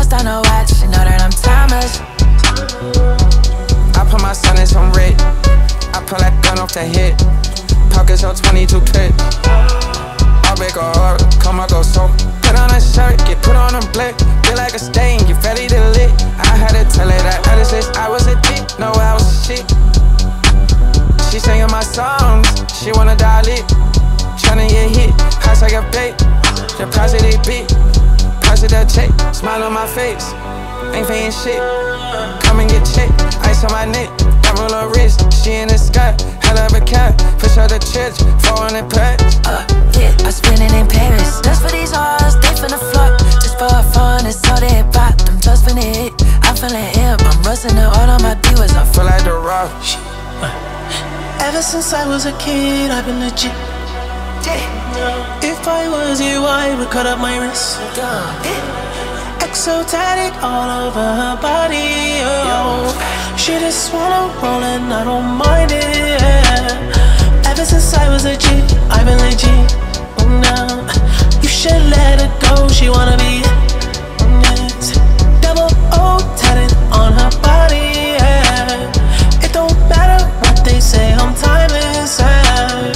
bust down the watch, you know that I'm timeless. I put my son in some red. I pull that gun off the hip. Pockets on 22 clip. I'll break her heart, come I go so. Put on a shirt, get put on a blick. Feel like a stain, get ready to lit. I had to tell her that I was a dick, no I was a shit. She singing my songs, she wanna die lit. Tryna get hit, hot like a bait. Deposit they beat, deposit that check. Smile on my face, ain't paying shit. Come and get checked, ice on my neck. Roll her wrist, she in the sky, hell of a cat. Push her to church, 400 packs. Yeah, I spend it in Paris. Just for these hoes, they finna flop. Just for fun, it's all they pop. Them just finna hit, I'm feeling hip. I'm rusting it all on my divas. I feel like the rock. Ever since I was a kid, I've been legit. If I was you, I would cut up my wrist. Exotic all over her body, oh. She just wanna roll and I don't mind it, yeah. Ever since I was a G, I've been legit. Now you should let her go, she wanna be next. Double O tatted on her body, yeah. It don't matter what they say, I'm timeless, yeah.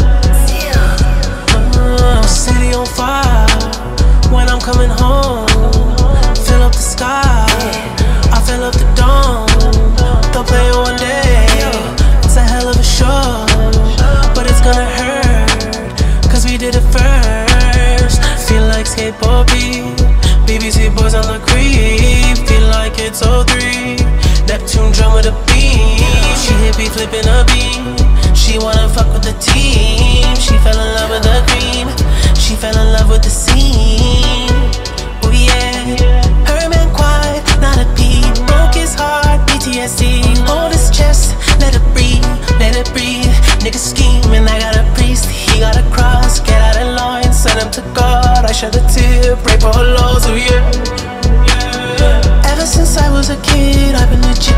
City on fire when I'm coming home. Fill up the sky, I fill up the dome. They'll play it one day, it's a hell of a show. But it's gonna hurt, cause we did it first. Feel like skateboard beat, BBC boys on the creep. Feel like it's 03, Neptune drum with a beat. She hit me flipping a beat, she wanna fuck with the team. She fell in love with the green, she fell in love with the scene. Oh yeah, her man quiet, not a peep. Broke his heart, PTSD. Hold his chest, let it breathe, let it breathe. Nigga scheming, I got a priest, he got a cross. Get out of line, send him to God. I shed a tear, pray for her lows, oh yeah. Ever since I was a kid, I've been legit.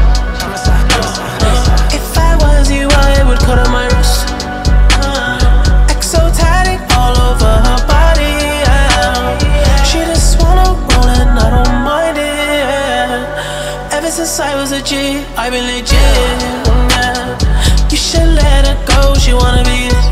If I was you, I would cut on my wrist. Exotic all over her body, yeah. She just wanna roll and I don't mind it, yeah. Ever since I was a G, I've been legit, yeah. You should let her go, she wanna be